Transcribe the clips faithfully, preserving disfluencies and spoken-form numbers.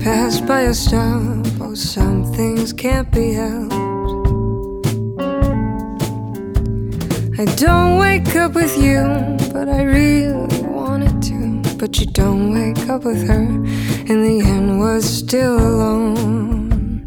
pass by your stop. Oh, some things can't be helped. I don't wake up with you, but I really wanted to. But you don't wake up with her. In the end, was still alone.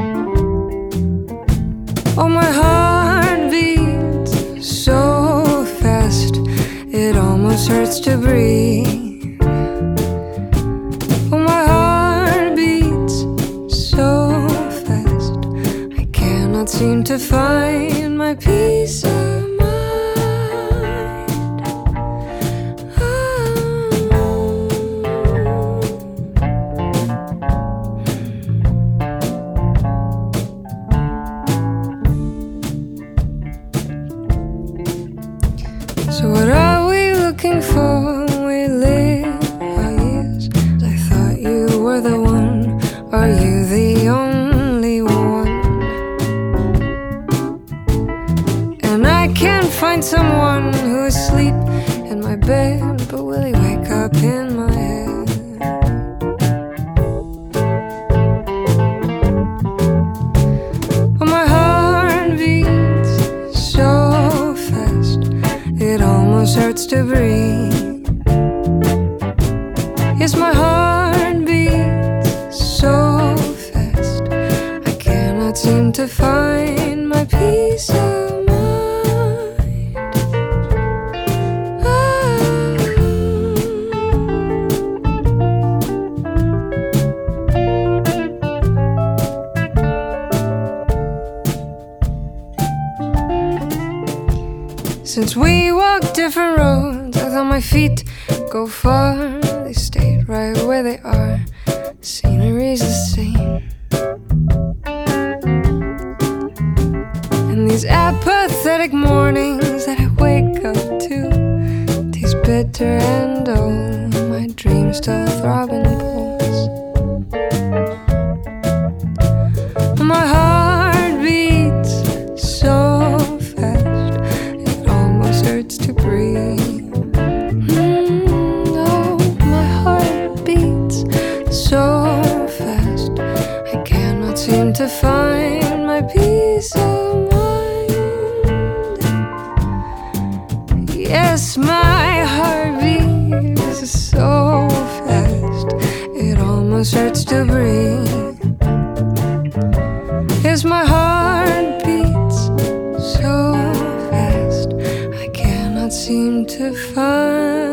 Oh, my heart beats so fast, it almost hurts to breathe. Oh, my heart beats so fast, I cannot seem to find my peace of mind. So what are we looking for when we live our years? I thought you were the one. Are you the only one? And I can't find someone who is asleep in my bed, but will he wake up in my head? Oh, my heart beats so fast, it almost hurts to breathe. Yes, my heart beats so fast, I cannot seem to find my peace of mind. Ah. Since we walked different roads, I thought my feet go far. They stayed right where they are. Scenery's the same. And these apathetic mornings that I wake up to taste bitter and old. My dreams still throb and pulse. My heart beats so fast, it almost hurts to breathe. Mm, oh, my heart beats so fast, I cannot seem to find my peace of mind. Yes, my heart beats so fast, it almost hurts to breathe. Yes, my heart beats so fast, I cannot seem to find